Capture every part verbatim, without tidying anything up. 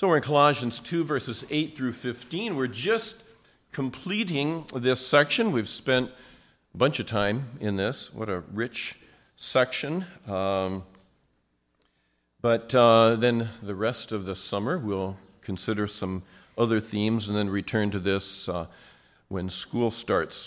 So we're in Colossians two, verses eight through fifteen. We're just completing this section. We've spent a bunch of time in this. What a rich section. Um, but uh, then the rest of the summer, we'll consider some other themes and then return to this uh, when school starts.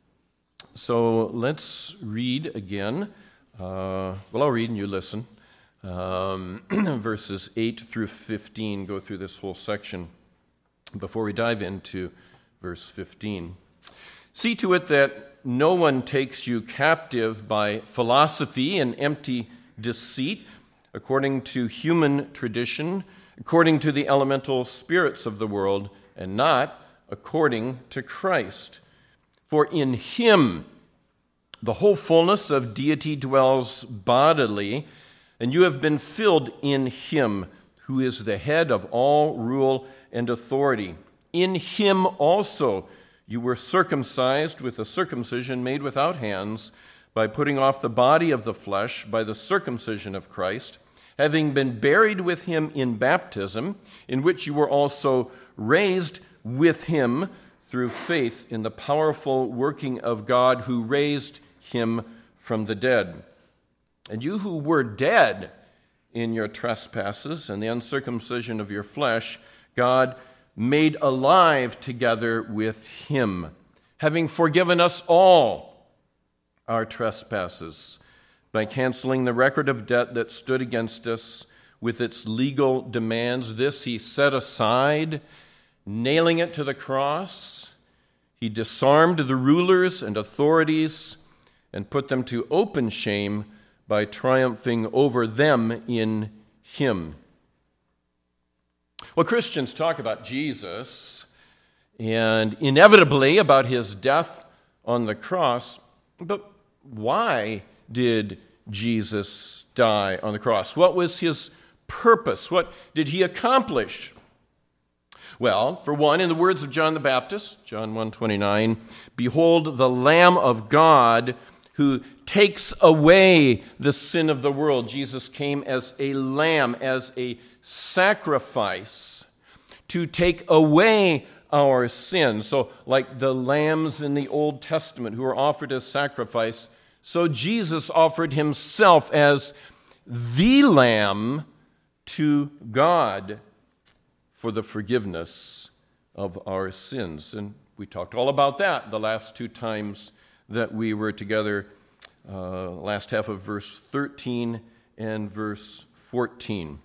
So let's read again. Uh, well, I'll read and you listen. Um, verses eight through fifteen, go through this whole section before we dive into verse fifteen. See to it that no one takes you captive by philosophy and empty deceit, according to human tradition, according to the elemental spirits of the world, and not according to Christ. For in him the whole fullness of deity dwells bodily, and you have been filled in him, who is the head of all rule and authority. In him also you were circumcised with a circumcision made without hands, by putting off the body of the flesh by the circumcision of Christ, having been buried with him in baptism, in which you were also raised with him through faith in the powerful working of God who raised him from the dead. And you who were dead in your trespasses and the uncircumcision of your flesh, God made alive together with him, having forgiven us all our trespasses by canceling the record of debt that stood against us with its legal demands. This he set aside, nailing it to the cross. He disarmed the rulers and authorities and put them to open shame by triumphing over them in him. Well, Christians talk about Jesus and inevitably about his death on the cross, but why did Jesus die on the cross? What was his purpose? What did he accomplish? Well, for one, in the words of John the Baptist, John one twenty-nine, "Behold the Lamb of God who takes away the sin of the world." Jesus came as a lamb, as a sacrifice to take away our sin. So like the lambs in the Old Testament who were offered as sacrifice, so Jesus offered himself as the lamb to God for the forgiveness of our sins. And we talked all about that the last two times that we were together, uh, last half of verse thirteen and verse fourteen.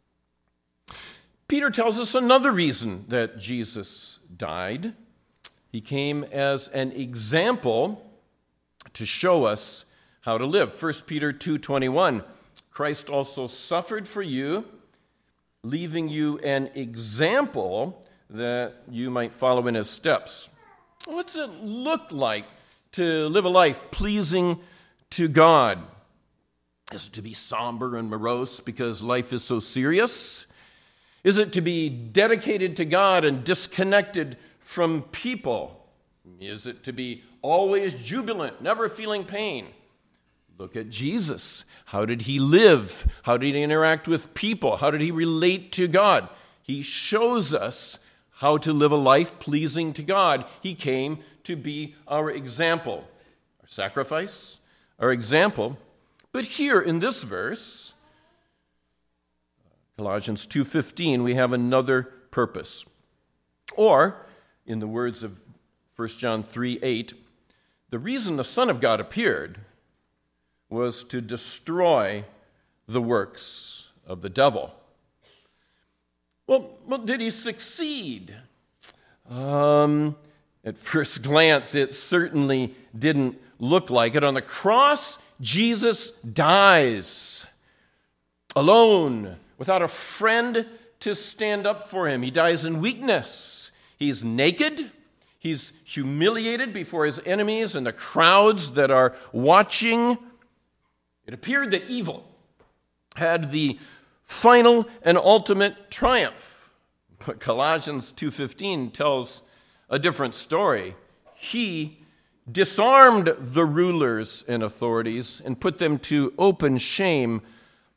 Peter tells us another reason that Jesus died. He came as an example to show us how to live. First Peter two twenty-one, "Christ also suffered for you, leaving you an example that you might follow in his steps." What's it look like to live a life pleasing to God? Is it to be somber and morose because life is so serious? Is it to be dedicated to God and disconnected from people? Is it to be always jubilant, never feeling pain? Look at Jesus. How did he live? How did he interact with people? How did he relate to God? He shows us how to live a life pleasing to God. He came to be our example, our sacrifice, our example. But here in this verse, Colossians two fifteen, we have another purpose. Or, in the words of First John three eight, the reason the Son of God appeared was to destroy the works of the devil. Well, well did he succeed? Um, at first glance, it certainly didn't look like it. On the cross, Jesus dies alone, without a friend to stand up for him. He dies in weakness. He's naked. He's humiliated before his enemies and the crowds that are watching. It appeared that evil had the final and ultimate triumph. But Colossians two fifteen tells a different story. He disarmed the rulers and authorities and put them to open shame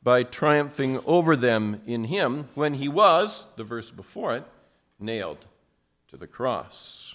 by triumphing over them in him when he was, the verse before it, nailed to the cross.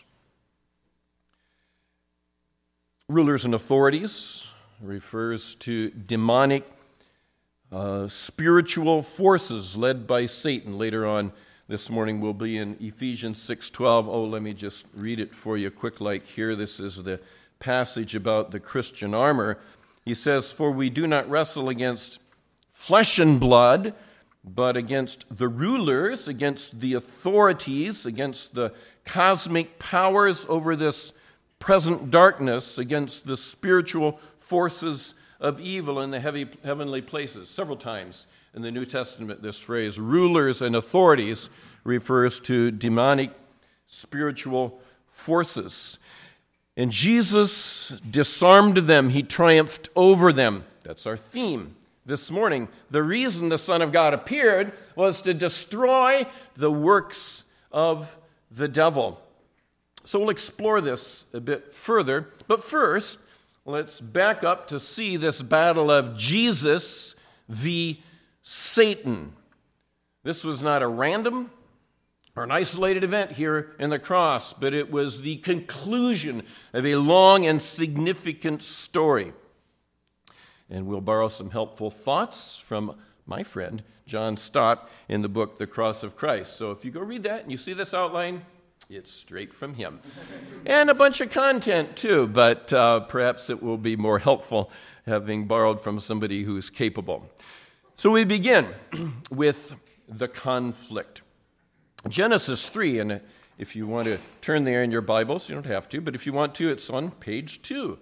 Rulers and authorities refers to demonic uh, spiritual forces led by Satan. Later on this morning we'll be in Ephesians six twelve. Oh, let me just read it for you quick like here. This is the passage about the Christian armor. He says, "For we do not wrestle against flesh and blood, but against the rulers, against the authorities, against the cosmic powers over this present darkness, against the spiritual forces of evil in the heavy, heavenly places." Several times in the New Testament, this phrase, rulers and authorities, refers to demonic spiritual forces. And Jesus disarmed them. He triumphed over them. That's our theme this morning. The reason the Son of God appeared was to destroy the works of the devil. So we'll explore this a bit further. But first, let's back up to see this battle of Jesus v. Satan. This was not a random or an isolated event here in the cross, but it was the conclusion of a long and significant story. And we'll borrow some helpful thoughts from my friend John Stott in the book The Cross of Christ. So if you go read that and you see this outline, it's straight from him. And a bunch of content too, but uh, perhaps it will be more helpful having borrowed from somebody who's capable. So we begin with the conflict. Genesis three, and if you want to turn there in your Bibles, you don't have to, but if you want to, it's on page two.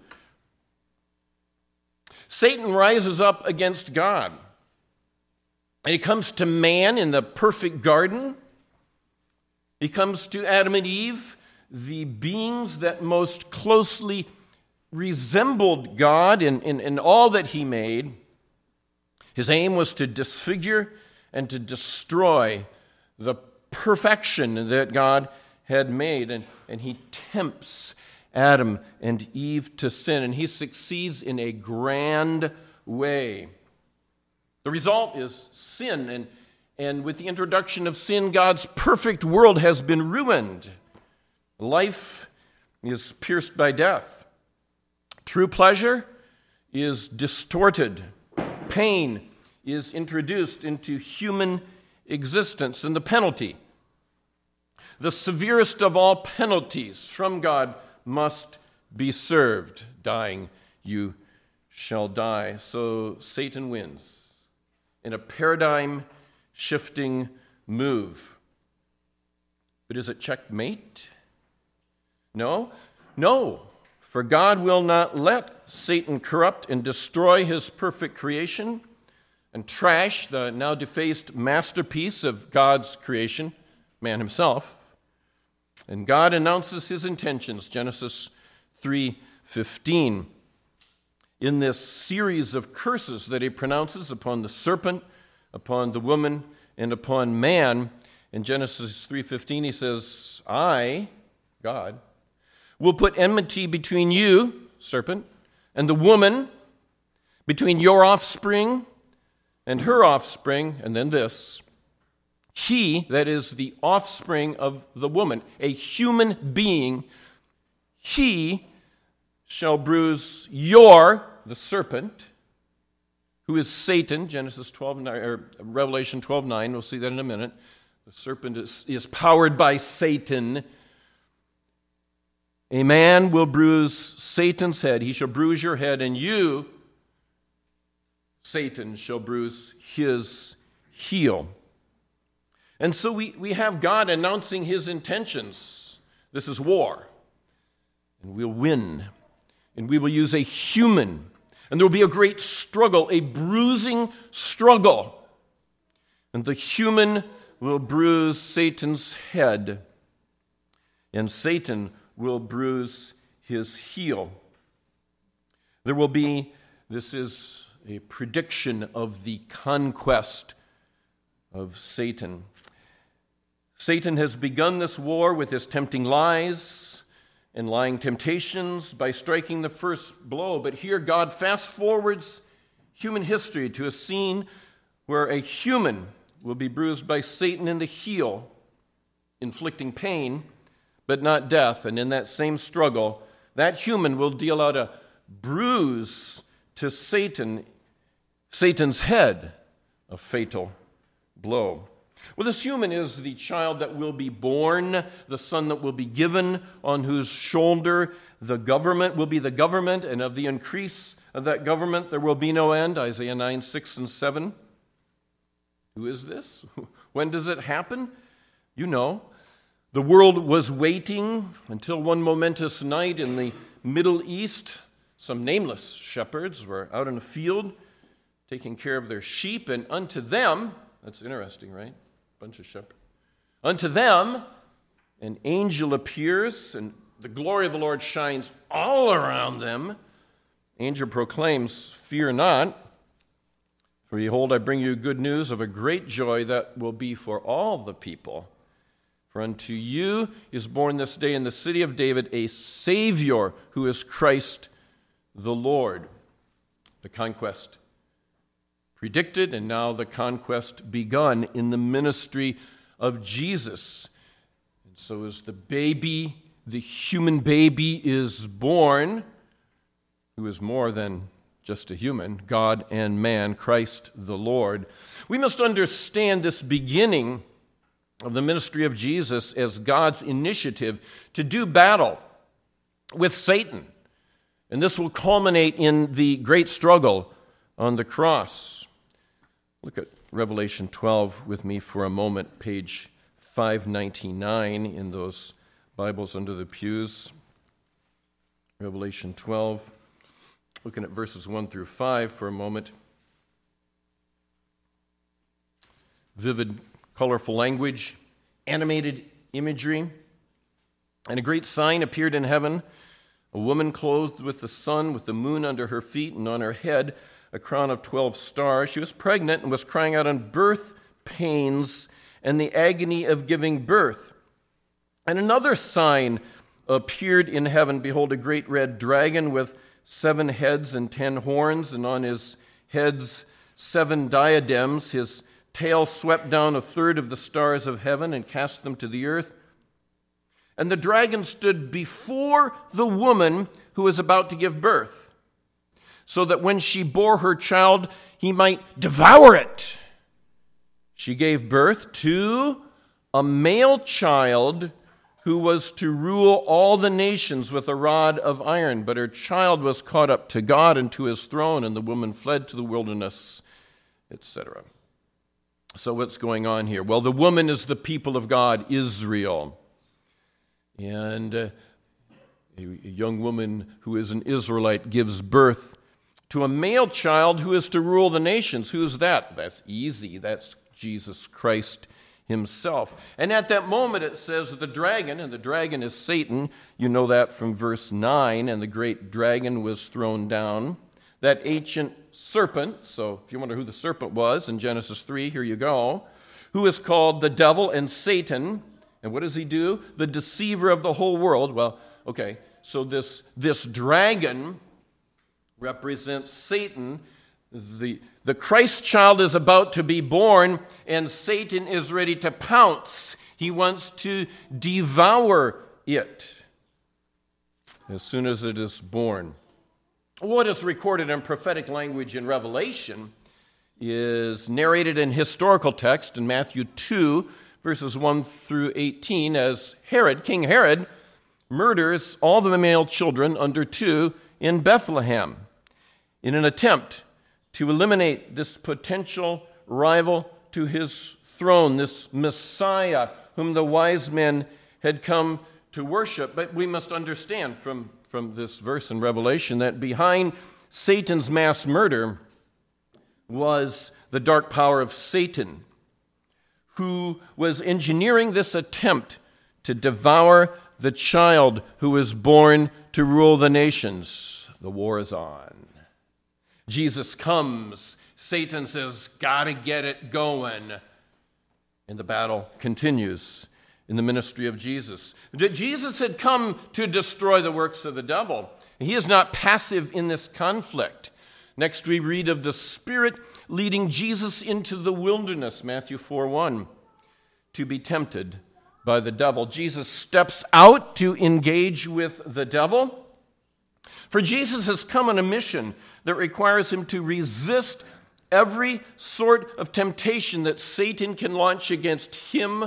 Satan rises up against God. And he comes to man in the perfect garden. He comes to Adam and Eve, the beings that most closely resembled God in, in, in all that he made. His aim was to disfigure and to destroy the perfection that God had made. And, and he tempts Adam and Eve to sin, and he succeeds in a grand way. The result is sin, and, and with the introduction of sin, God's perfect world has been ruined. Life is pierced by death. True pleasure is distorted. Pain is introduced into human existence, and the penalty, the severest of all penalties from God, must be served. Dying, you shall die. So Satan wins in a paradigm-shifting move. But is it checkmate? No, no. For God will not let Satan corrupt and destroy his perfect creation and trash the now defaced masterpiece of God's creation, man himself. And God announces his intentions, Genesis three fifteen. In this series of curses that he pronounces upon the serpent, upon the woman, and upon man, in Genesis three fifteen he says, "I, God, will put enmity between you, serpent, and the woman, between your offspring and her offspring," and then this, "He," that is the offspring of the woman, a human being, "he shall bruise your," the serpent, who is Satan, Genesis twelve nine, or Revelation twelve nine, we'll see that in a minute. The serpent is, is powered by Satan. "A man will bruise Satan's head. He shall bruise your head, and you, Satan, shall bruise his heel." And so we, we have God announcing his intentions. This is war. And we'll win. And we will use a human. And there will be a great struggle, a bruising struggle. And the human will bruise Satan's head. And Satan will bruise his heel. There will be, this is a prediction of the conquest of Satan. Satan has begun this war with his tempting lies and lying temptations by striking the first blow. But here God fast forwards human history to a scene where a human will be bruised by Satan in the heel, inflicting pain, but not death. And in that same struggle, that human will deal out a bruise to Satan, Satan's head, a fatal blow. Well, this human is the child that will be born, the son that will be given, on whose shoulder the government will be the government, and of the increase of that government there will be no end. Isaiah nine, six, and seven. Who is this? When does it happen? You know. The world was waiting until one momentous night in the Middle East. Some nameless shepherds were out in a field taking care of their sheep, and unto them, that's interesting, right? Bunch of shepherds. Unto them, an angel appears, and the glory of the Lord shines all around them. Angel proclaims, "Fear not, for behold, I bring you good news of a great joy that will be for all the people. For unto you is born this day in the city of David a Savior, who is Christ the Lord." The conquest predicted, and now the conquest begun in the ministry of Jesus. And so as the baby, the human baby is born, who is more than just a human, God and man, Christ the Lord, we must understand this beginning of the ministry of Jesus as God's initiative to do battle with Satan. And this will culminate in the great struggle on the cross. Look at Revelation twelve with me for a moment, page five ninety-nine in those Bibles under the pews. Revelation twelve, looking at verses one through five for a moment. Vivid, colorful language, animated imagery. And a great sign appeared in heaven, a woman clothed with the sun, with the moon under her feet, and on her head a crown of twelve stars. She was pregnant and was crying out in birth pains and the agony of giving birth. And another sign appeared in heaven. Behold, a great red dragon with seven heads and ten horns, and on his heads seven diadems. His tail swept down a third of the stars of heaven and cast them to the earth. And the dragon stood before the woman who was about to give birth, so that when she bore her child, he might devour it. She gave birth to a male child who was to rule all the nations with a rod of iron. But her child was caught up to God and to his throne, and the woman fled to the wilderness, et cetera. So what's going on here? Well, the woman is the people of God, Israel. And uh, a young woman who is an Israelite gives birth to a male child who is to rule the nations. Who's that? That's easy. That's Jesus Christ himself. And at that moment it says the dragon, and the dragon is Satan. You know that from verse nine, and the great dragon was thrown down. That ancient serpent, so if you wonder who the serpent was in Genesis three, here you go, who is called the devil and Satan. And what does he do? The deceiver of the whole world. Well, okay, so this, this dragon represents Satan. The, the Christ child is about to be born, and Satan is ready to pounce. He wants to devour it as soon as it is born. What is recorded in prophetic language in Revelation is narrated in historical text in Matthew two, verses one through eighteen, as Herod, King Herod, murders all the male children under two in Bethlehem in an attempt to eliminate this potential rival to his throne, this Messiah whom the wise men had come to worship. But we must understand from, from this verse in Revelation that behind Satan's mass murder was the dark power of Satan, who was engineering this attempt to devour the child who was born to rule the nations. The war is on. Jesus comes. Satan says, gotta get it going. And the battle continues in the ministry of Jesus. Jesus had come to destroy the works of the devil. He is not passive in this conflict. Next, we read of the Spirit leading Jesus into the wilderness, Matthew four one, to be tempted by the devil. Jesus steps out to engage with the devil. For Jesus has come on a mission that requires him to resist every sort of temptation that Satan can launch against him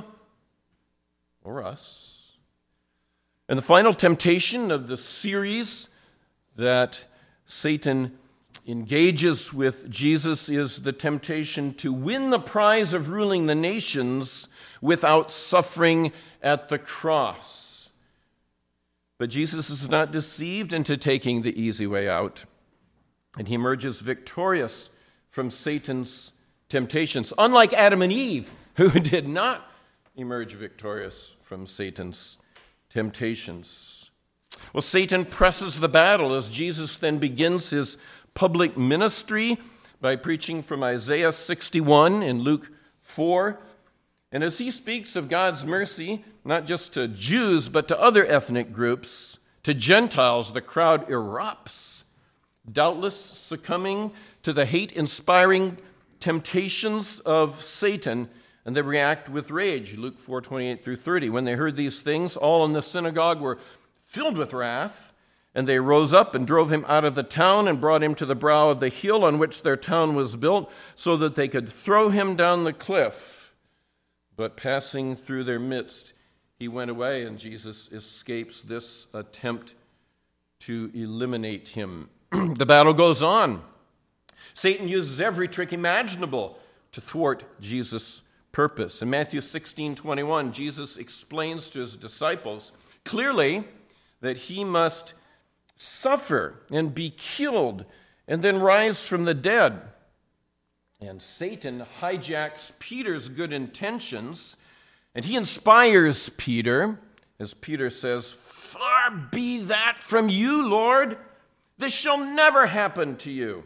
or us. And the final temptation of the series that Satan engages with Jesus is the temptation to win the prize of ruling the nations without suffering at the cross. But Jesus is not deceived into taking the easy way out, and he emerges victorious from Satan's temptations, unlike Adam and Eve, who did not emerge victorious from Satan's temptations. Well, Satan presses the battle as Jesus then begins his public ministry by preaching from Isaiah sixty-one and Luke four. And as he speaks of God's mercy, not just to Jews, but to other ethnic groups, to Gentiles, the crowd erupts, doubtless succumbing to the hate-inspiring temptations of Satan, and they react with rage. Luke four twenty-eight through thirty. When they heard these things, all in the synagogue were filled with wrath, and they rose up and drove him out of the town and brought him to the brow of the hill on which their town was built, so that they could throw him down the cliff. But passing through their midst, he went away, and Jesus escapes this attempt to eliminate him. The battle goes on. Satan uses every trick imaginable to thwart Jesus' purpose. In Matthew sixteen twenty-one, Jesus explains to his disciples clearly that he must suffer and be killed and then rise from the dead. And Satan hijacks Peter's good intentions, and he inspires Peter, as Peter says, "Far be that from you, Lord. This shall never happen to you."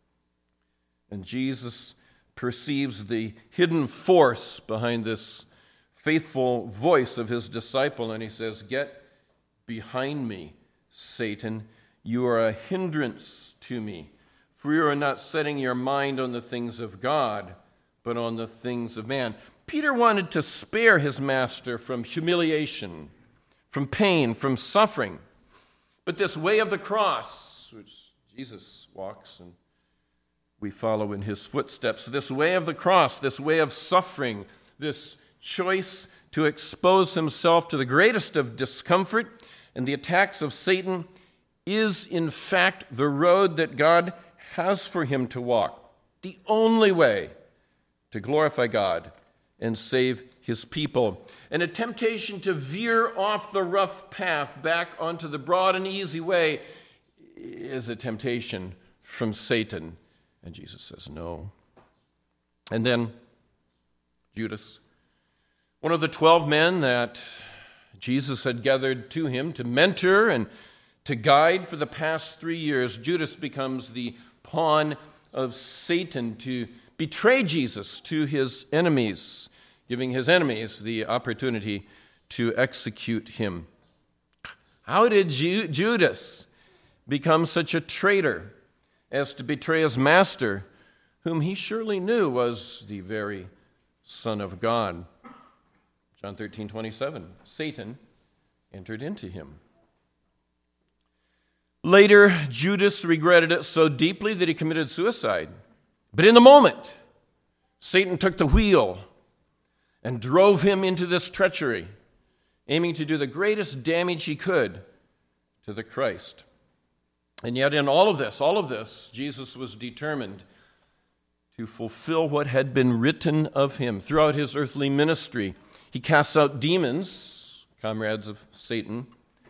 And Jesus perceives the hidden force behind this faithful voice of his disciple, and he says, "Get behind me, Satan. You are a hindrance to me, for you are not setting your mind on the things of God, but on the things of man." Peter wanted to spare his master from humiliation, from pain, from suffering. But this way of the cross, which Jesus walks and we follow in his footsteps, this way of the cross, this way of suffering, this choice to expose himself to the greatest of discomfort and the attacks of Satan, is in fact the road that God has for him to walk, the only way to glorify God and save his people. And a temptation to veer off the rough path back onto the broad and easy way is a temptation from Satan. And Jesus says no. And then Judas, one of the twelve men that Jesus had gathered to him to mentor and to guide for the past three years, Judas becomes the pawn of Satan to betray Jesus to his enemies, giving his enemies the opportunity to execute him. How did Ju- Judas become such a traitor as to betray his master, whom he surely knew was the very Son of God? John thirteen twenty-seven, Satan entered into him. Later, Judas regretted it so deeply that he committed suicide. But in the moment, Satan took the wheel and drove him into this treachery, aiming to do the greatest damage he could to the Christ. And yet in all of this, all of this, Jesus was determined to fulfill what had been written of him. Throughout his earthly ministry, he casts out demons, comrades of Satan,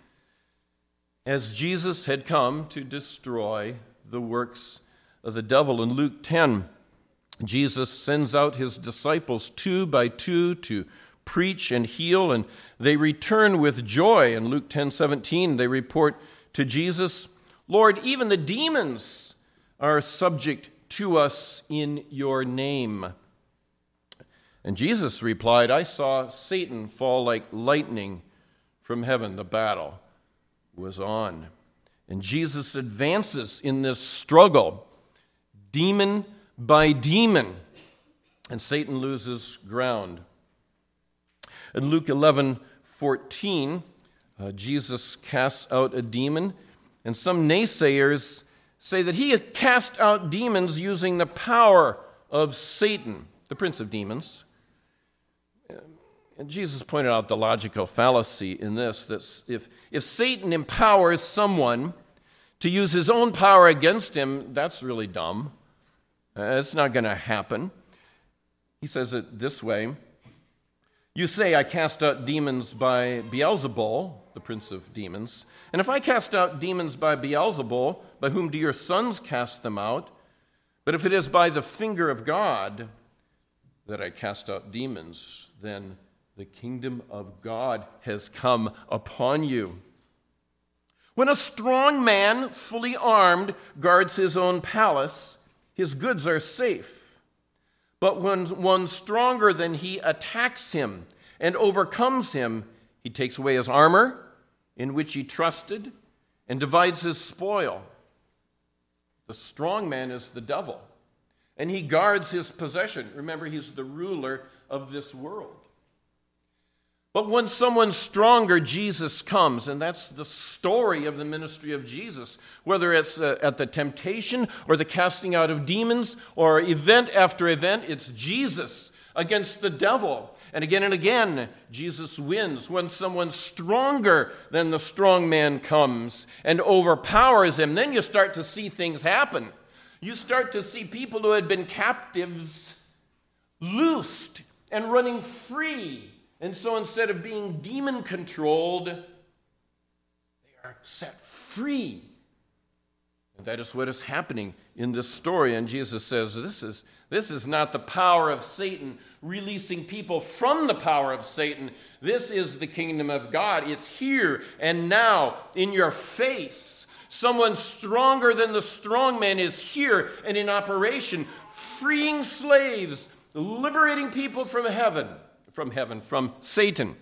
as Jesus had come to destroy the works of the devil. In Luke ten, Jesus sends out his disciples two by two to preach and heal, and they return with joy. In Luke ten seventeen, they report to Jesus, "Lord, even the demons are subject to us in your name." And Jesus replied, "I saw Satan fall like lightning from heaven." The battle was on. And Jesus advances in this struggle demon by demon, and Satan loses ground. In Luke eleven fourteen, uh, Jesus casts out a demon, and some naysayers say that he had cast out demons using the power of Satan, the prince of demons. And Jesus pointed out the logical fallacy in this, that if, if Satan empowers someone to use his own power against him, that's really dumb. Uh, it's not going to happen. He says it this way: you say, I cast out demons by Beelzebul, the prince of demons. And if I cast out demons by Beelzebul, by whom do your sons cast them out? But if it is by the finger of God that I cast out demons, then the kingdom of God has come upon you. When a strong man, fully armed, guards his own palace, his goods are safe. But when one stronger than he attacks him and overcomes him, he takes away his armor, in which he trusted, and divides his spoil. The strong man is the devil, and he guards his possession. Remember, he's the ruler of this world. But when someone stronger, Jesus comes, and that's the story of the ministry of Jesus, whether it's uh, at the temptation or the casting out of demons or event after event, it's Jesus against the devil. And again and again, Jesus wins when someone stronger than the strong man comes and overpowers him. Then you start to see things happen. You start to see people who had been captives loosed and running free. And so instead of being demon-controlled, they are set free. And that is what is happening in this story. And Jesus says, this is, this is not the power of Satan releasing people from the power of Satan. This is the kingdom of God. It's here and now in your face. Someone stronger than the strong man is here and in operation, freeing slaves, liberating people from heaven, from heaven, from Satan.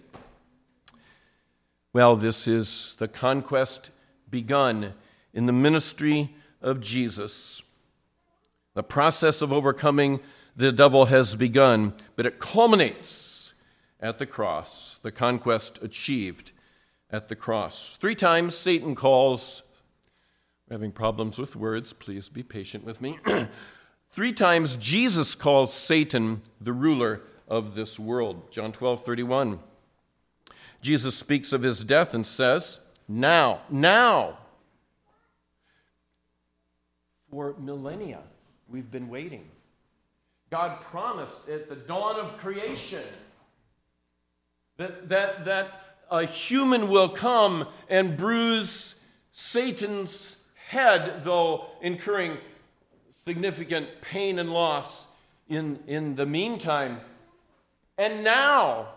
Well, this is the conquest begun in the ministry of Jesus. The process of overcoming the devil has begun, but it culminates at the cross, the conquest achieved at the cross. Three times Satan calls, we're having problems with words, please be patient with me. Three times Jesus calls Satan the ruler of this world. John twelve thirty-one. Jesus speaks of his death and says, now, now. For millennia, we've been waiting. God promised at the dawn of creation that, that, that a human will come and bruise Satan's head, though incurring significant pain and loss in, in the meantime. And now,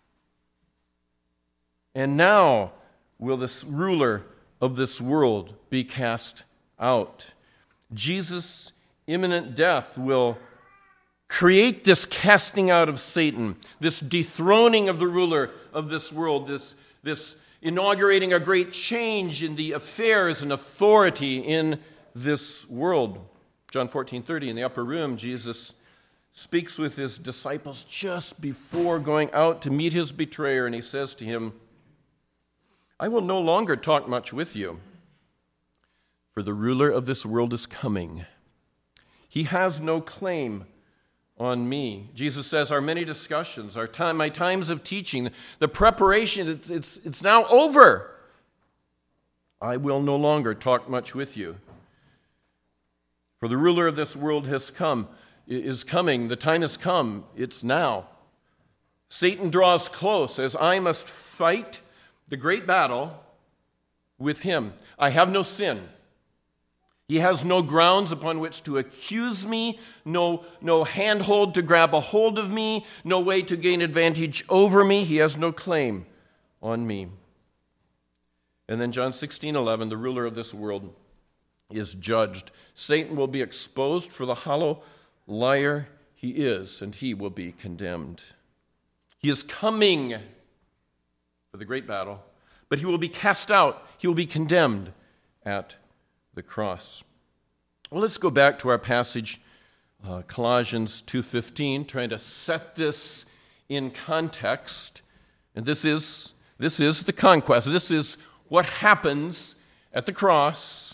and now will this ruler of this world be cast out. Jesus' imminent death will create this casting out of Satan, this dethroning of the ruler of this world, this, this inaugurating a great change in the affairs and authority in this world. John fourteen thirty, in the upper room, Jesus speaks with his disciples just before going out to meet his betrayer, and he says to him, I will no longer talk much with you, for the ruler of this world is coming. He has no claim on me. Jesus says, our many discussions, our time, my times of teaching, the preparation, it's, it's, it's now over. I will no longer talk much with you, for the ruler of this world has come, is coming. The time has come. It's now. Satan draws close as I must fight the great battle with him. I have no sin. He has no grounds upon which to accuse me, no, no handhold to grab a hold of me, no way to gain advantage over me. He has no claim on me. And then John sixteen eleven, the ruler of this world is judged. Satan will be exposed for the hollow liar he is, and he will be condemned. He is coming for the great battle, but he will be cast out. He will be condemned at the cross. Well, let's go back to our passage, uh, Colossians two fifteen, trying to set this in context. And this is, this is the conquest. This is what happens at the cross.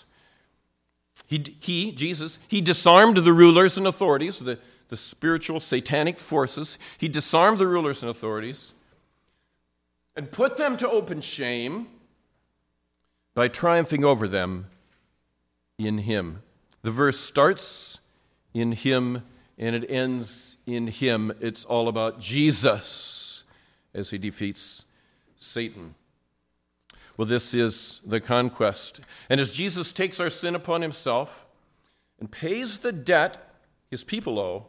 He, he, Jesus, he disarmed the rulers and authorities, the, the spiritual satanic forces. He disarmed the rulers and authorities and put them to open shame by triumphing over them in him. The verse starts in him and it ends in him. It's all about Jesus as he defeats Satan. Well, this is the conquest. And as Jesus takes our sin upon himself and pays the debt his people owe,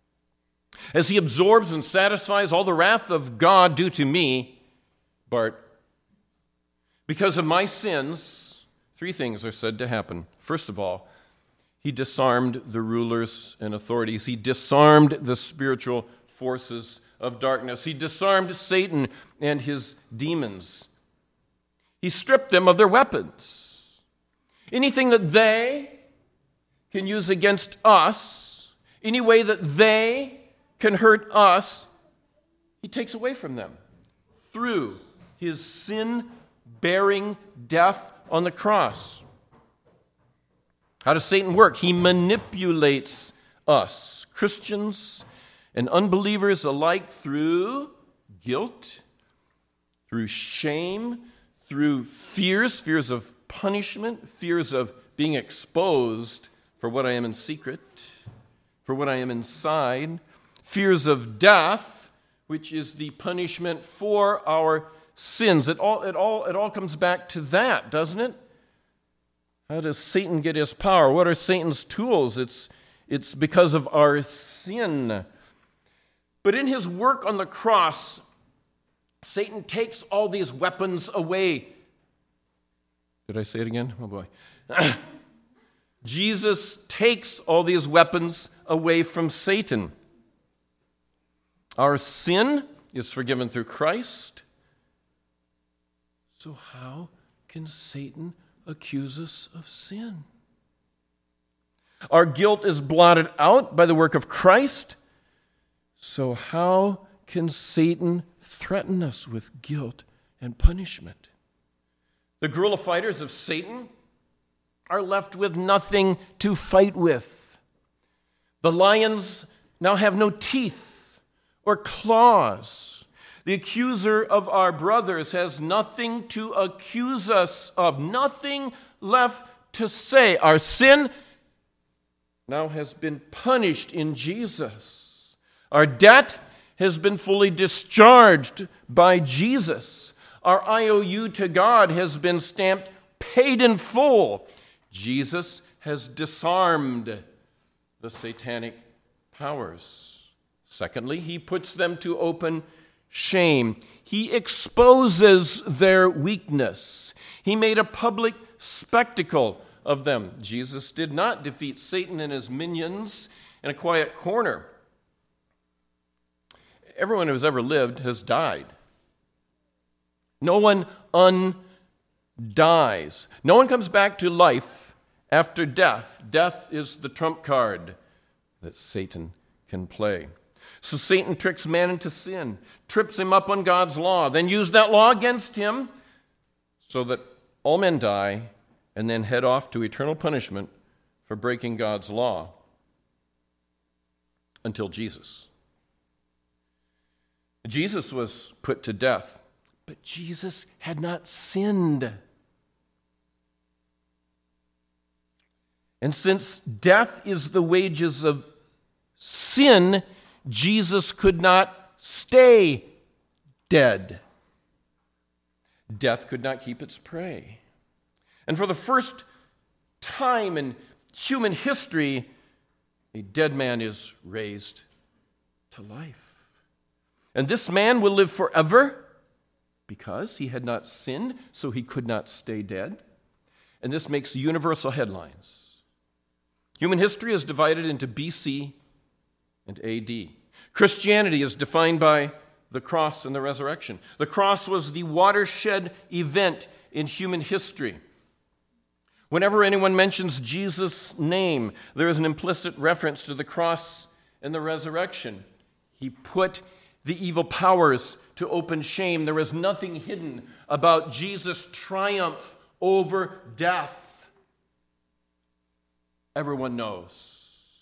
as he absorbs and satisfies all the wrath of God due to me, Bart, because of my sins, three things are said to happen. First of all, he disarmed the rulers and authorities. He disarmed the spiritual forces of darkness. He disarmed Satan and his demons. He stripped them of their weapons. Anything that they can use against us, any way that they can hurt us, he takes away from them through his sin-bearing death on the cross. How does Satan work? He manipulates us, Christians and unbelievers alike, through guilt, through shame, through fears, fears of punishment, fears of being exposed for what I am in secret, for what I am inside, fears of death, which is the punishment for our sins. It all, it all, it all comes back to that, doesn't it? How does Satan get his power? What are Satan's tools? It's, it's because of our sin. But in his work on the cross, Satan takes all these weapons away. Did I say it again? Oh boy. Jesus takes all these weapons away from Satan. Our sin is forgiven through Christ. So how can Satan accuse us of sin? Our guilt is blotted out by the work of Christ. So how can Satan threaten us with guilt and punishment? The guerrilla fighters of Satan are left with nothing to fight with. The lions now have no teeth or claws. The accuser of our brothers has nothing to accuse us of, nothing left to say. Our sin now has been punished in Jesus. Our debt has been fully discharged by Jesus. Our I O U to God has been stamped paid in full. Jesus has disarmed the satanic powers. Secondly, he puts them to open shame. He exposes their weakness. He made a public spectacle of them. Jesus did not defeat Satan and his minions in a quiet corner. Everyone who's ever lived has died. No one undies. No one comes back to life after death. Death is the trump card that Satan can play. So Satan tricks man into sin, trips him up on God's law, then uses that law against him so that all men die and then head off to eternal punishment for breaking God's law until Jesus. Jesus was put to death, but Jesus had not sinned. And since death is the wages of sin, Jesus could not stay dead. Death could not keep its prey. And for the first time in human history, a dead man is raised to life. And this man will live forever because he had not sinned, so he could not stay dead. And this makes universal headlines. Human history is divided into B C and A D. Christianity is defined by the cross and the resurrection. The cross was the watershed event in human history. Whenever anyone mentions Jesus' name, there is an implicit reference to the cross and the resurrection. He put the evil powers to open shame. There is nothing hidden about Jesus' triumph over death. Everyone knows.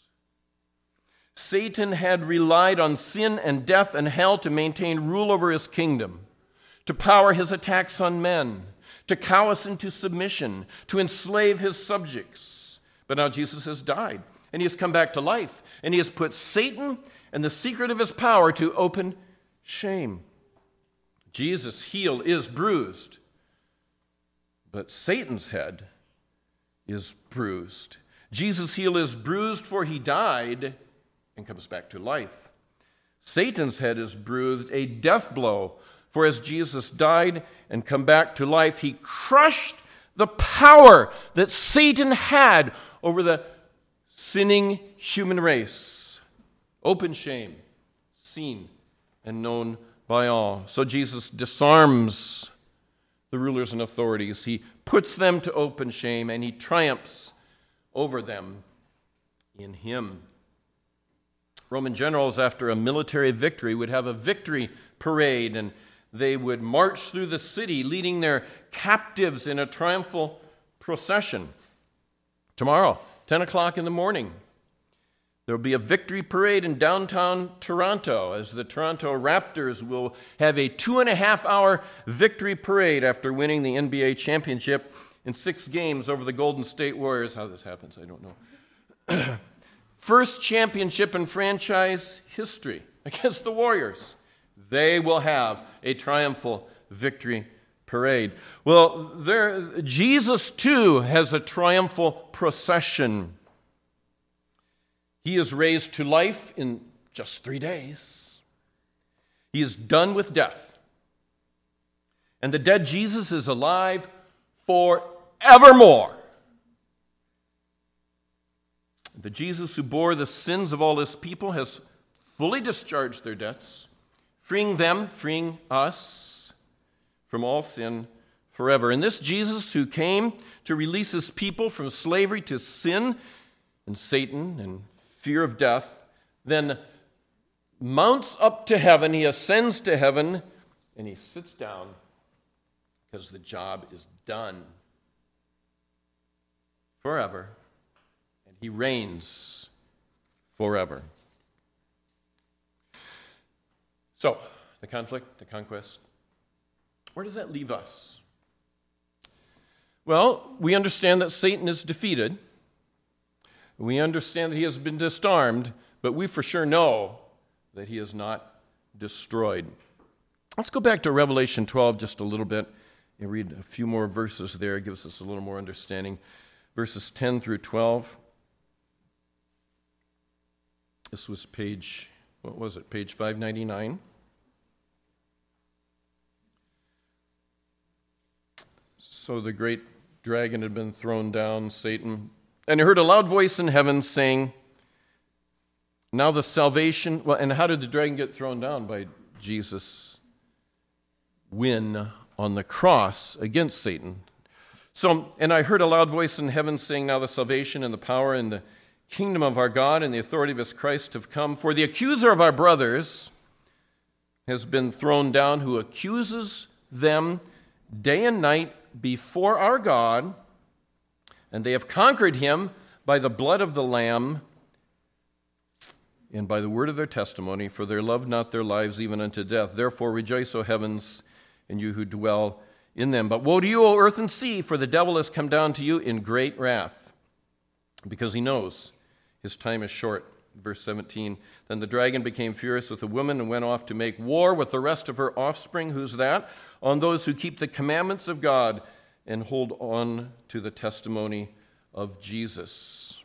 Satan had relied on sin and death and hell to maintain rule over his kingdom, to power his attacks on men, to cow us into submission, to enslave his subjects. But now Jesus has died, and he has come back to life, and he has put Satan and the secret of his power to open shame. Jesus' heel is bruised, but Satan's head is bruised. Jesus' heel is bruised, for he died and comes back to life. Satan's head is bruised, a death blow, for as Jesus died and come back to life, he crushed the power that Satan had over the sinning human race. Open shame, seen and known by all. So Jesus disarms the rulers and authorities. He puts them to open shame, and he triumphs over them in him. Roman generals, after a military victory, would have a victory parade, and they would march through the city, leading their captives in a triumphal procession. Tomorrow, ten o'clock in the morning, there will be a victory parade in downtown Toronto, as the Toronto Raptors will have a two and a half hour victory parade after winning the N B A championship in six games over the Golden State Warriors. How this happens, I don't know. First championship in franchise history against the Warriors. They will have a triumphal victory parade. Well, there, Jesus too has a triumphal procession. He is raised to life in just three days. He is done with death. And the dead Jesus is alive forevermore. The Jesus who bore the sins of all his people has fully discharged their debts, freeing them, freeing us from all sin forever. And this Jesus who came to release his people from slavery to sin and Satan and fear of death, then mounts up to heaven, he ascends to heaven, and he sits down because the job is done forever. He reigns forever. So, the conflict, the conquest, where does that leave us? Well, we understand that Satan is defeated. We understand that he has been disarmed, but we for sure know that he is not destroyed. Let's go back to Revelation twelve just a little bit and read a few more verses there. It gives us a little more understanding. Verses ten through twelve. This was page, what was it, page five ninety-nine. So the great dragon had been thrown down, Satan. And I heard a loud voice in heaven saying, now the salvation, well, and how did the dragon get thrown down? By Jesus' win on the cross against Satan. So, and I heard a loud voice in heaven saying, now the salvation and the power and the kingdom of our God and the authority of his Christ have come. For the accuser of our brothers has been thrown down, who accuses them day and night before our God, and they have conquered him by the blood of the Lamb and by the word of their testimony, for they loved not their lives even unto death. Therefore rejoice, O heavens, and you who dwell in them. But woe to you, O earth and sea, for the devil has come down to you in great wrath, because he knows his time is short. Verse seventeen, then the dragon became furious with the woman and went off to make war with the rest of her offspring. Who's that? On those who keep the commandments of God and hold on to the testimony of Jesus.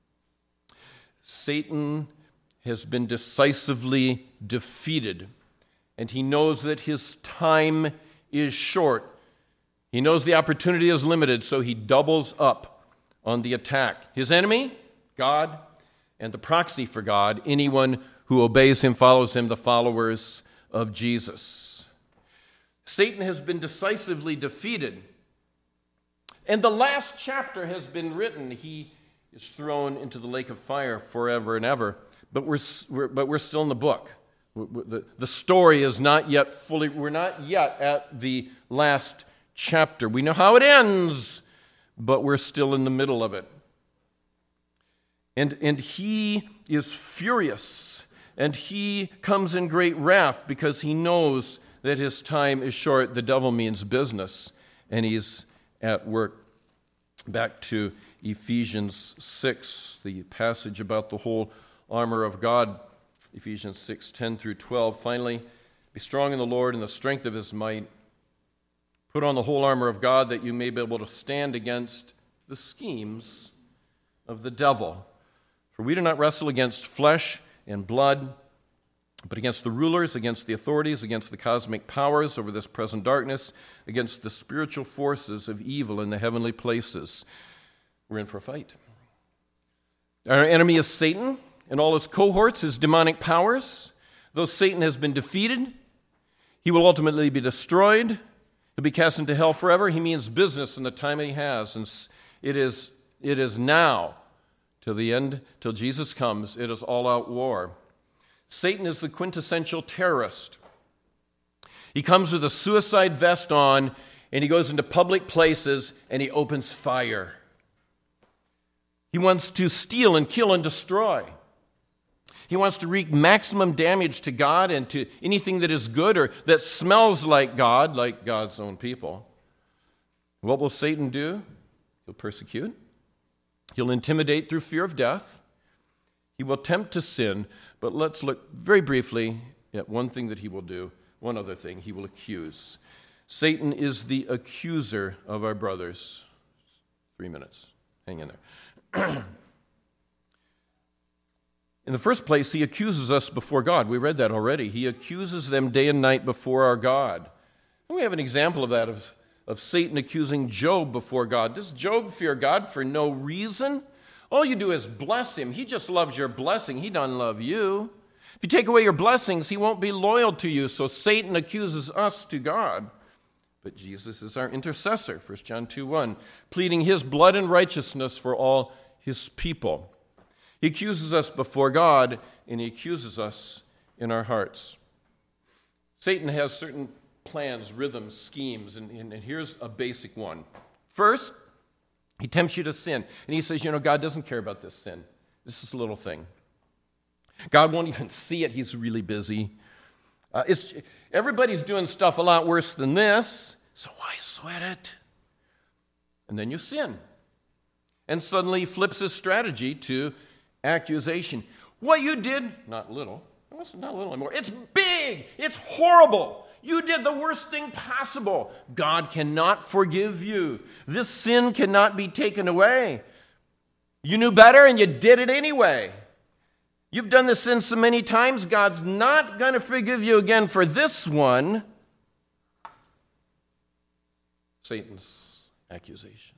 Satan has been decisively defeated, and he knows that his time is short. He knows the opportunity is limited, so he doubles up on the attack. His enemy, God, and the proxy for God, anyone who obeys him, follows him, the followers of Jesus. Satan has been decisively defeated, And the last chapter has been written. He is thrown into the lake of fire forever and ever. But we're, we're, but we're still in the book. The, the story is not yet fully, we're not yet at the last chapter. We know how it ends, but we're still in the middle of it. And, and he is furious, and he comes in great wrath because he knows that his time is short. The devil means business, and he's at work. Back to Ephesians six, the passage about the whole armor of God. Ephesians six, ten through twelve. Finally, be strong in the Lord and the strength of his might. Put on the whole armor of God that you may be able to stand against the schemes of the devil. For we do not wrestle against flesh and blood, but against the rulers, against the authorities, against the cosmic powers over this present darkness, against the spiritual forces of evil in the heavenly places. We're in for a fight. Our enemy is Satan and all his cohorts, his demonic powers. Though Satan has been defeated, he will ultimately be destroyed. He'll be cast into hell forever. He means business in the time that he has. And it is, it is now, till the end, till Jesus comes. It is all-out war. Satan is the quintessential terrorist. He comes with a suicide vest on, and he goes into public places, and he opens fire. He wants to steal and kill and destroy. He wants to wreak maximum damage to God and to anything that is good or that smells like God, like God's own people. What will Satan do? He'll persecute. He'll intimidate through fear of death. He will tempt to sin. But let's look very briefly at one thing that he will do. One other thing, he will accuse. Satan is the accuser of our brothers. Three minutes. Hang in there. In the first place, he accuses us before God. We read that already. He accuses them day and night before our God. And we have an example of that, of, of Satan accusing Job before God. Does Job fear God for no reason? All you do is bless him. He just loves your blessing. He doesn't love you. If you take away your blessings, he won't be loyal to you. So Satan accuses us to God. But Jesus is our intercessor, First John two one, pleading his blood and righteousness for all his people. He accuses us before God, and he accuses us in our hearts. Satan has certain plans, rhythms, schemes, and, and, and here's a basic one. First, he tempts you to sin, and he says, you know, God doesn't care about this sin. This is a little thing. God won't even see it. He's really busy. Uh, it's, everybody's doing stuff a lot worse than this, so why sweat it? And then you sin. And suddenly he flips his strategy to accusation. What you did, not little, it's not little anymore, it's big, it's horrible. You did the worst thing possible. God cannot forgive you. This sin cannot be taken away. You knew better and you did it anyway. You've done this sin so many times, God's not going to forgive you again for this one. Satan's accusations.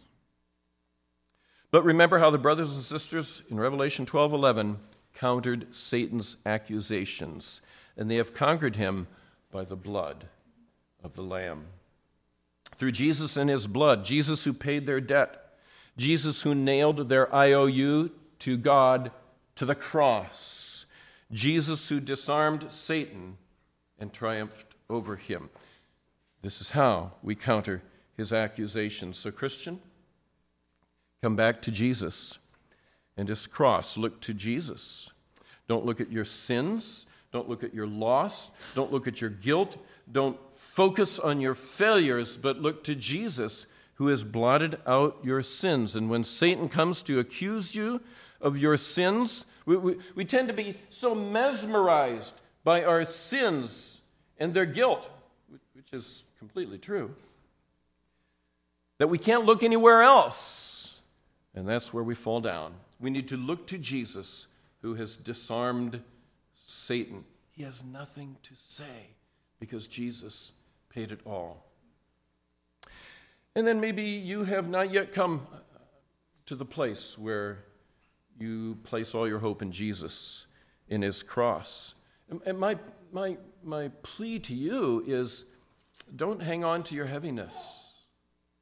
But remember how the brothers and sisters in Revelation twelve eleven countered Satan's accusations, and they have conquered him by the blood of the Lamb. Through Jesus and his blood, Jesus who paid their debt, Jesus who nailed their I O U to God to the cross, Jesus who disarmed Satan and triumphed over him. This is how we counter his accusations. So, Christian, come back to Jesus and his cross. Look to Jesus. Don't look at your sins. Don't look at your loss. Don't look at your guilt. Don't focus on your failures, but look to Jesus, who has blotted out your sins. And when Satan comes to accuse you of your sins, we, we, we tend to be so mesmerized by our sins and their guilt, which is completely true, that we can't look anywhere else. And that's where we fall down. We need to look to Jesus, who has disarmed Satan. He has nothing to say because Jesus paid it all. And then maybe you have not yet come to the place where you place all your hope in Jesus, in his cross. And my, my, my plea to you is, don't hang on to your heaviness.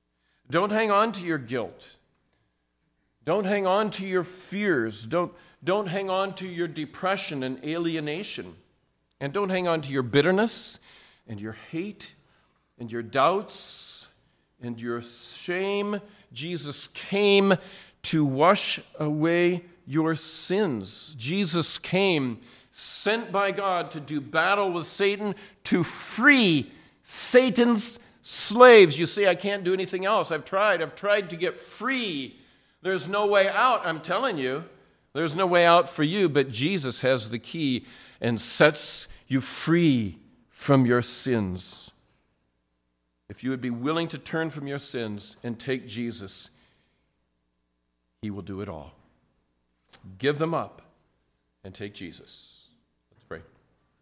Don't hang on to your guilt. Don't hang on to your fears. Don't, don't hang on to your depression and alienation. And don't hang on to your bitterness and your hate and your doubts and your shame. Jesus came to wash away your sins. Jesus came, sent by God to do battle with Satan, to free Satan's slaves. You see, I can't do anything else. I've tried. I've tried to get free. There's no way out, I'm telling you. There's no way out for you, but Jesus has the key and sets you free from your sins. If you would be willing to turn from your sins and take Jesus, he will do it all. Give them up and take Jesus.